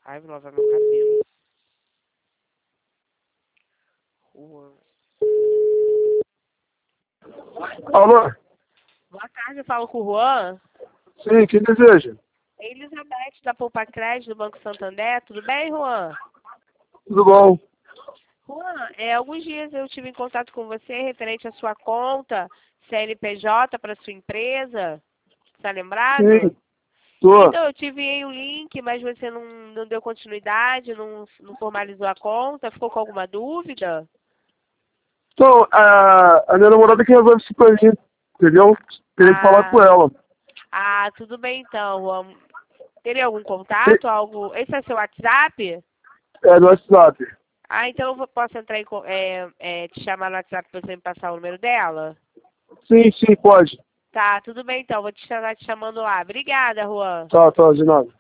Ai, vou lavar meu cabelo. Juan. Alô? Boa tarde, eu falo com o Juan. Sim, quem deseja? Elizabeth, da Poupa Crédito, do Banco Santander. Tudo bem, Juan? Tudo bom? Juan, alguns dias eu tive em contato com você referente à sua conta CNPJ para sua empresa. Está lembrado? Sim, tô. Então, eu te enviei o link, mas você não deu continuidade, não formalizou a conta. Ficou com alguma dúvida? Então, a minha namorada que resolve isso pra mim, entendeu? Teria que falar com ela. Tudo bem então, Juan. Teria algum contato? Algo? Esse é seu WhatsApp? É, no WhatsApp. Então posso entrar te chamar no WhatsApp para você me passar o número dela? Sim, pode. Tá, tudo bem então. Vou te chamando lá. Obrigada, Juan. Tá, de nada.